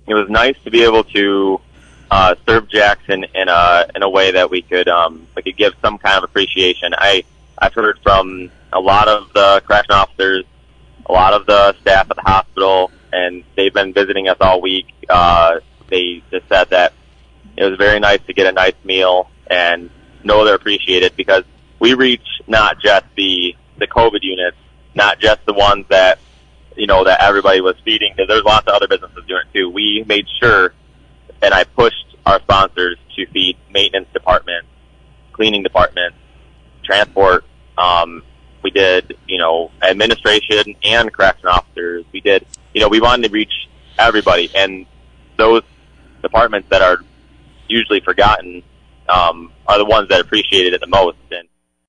it was nice to be able to serve Jackson in a way that we could give some kind of appreciation. I've heard from a lot of the correction officers, a lot of the staff at the hospital, and they've been visiting us all week. They just said that it was very nice to get a nice meal and know they're appreciated, because we reach not just the COVID units, not just the ones that, that everybody was feeding, because there's lots of other businesses doing it too. We made sure, and I pushed our sponsors to feed maintenance departments, cleaning departments, transport. We did, administration and correction officers. We did, we wanted to reach everybody, and those departments that are usually forgotten are the ones that appreciated it the most. And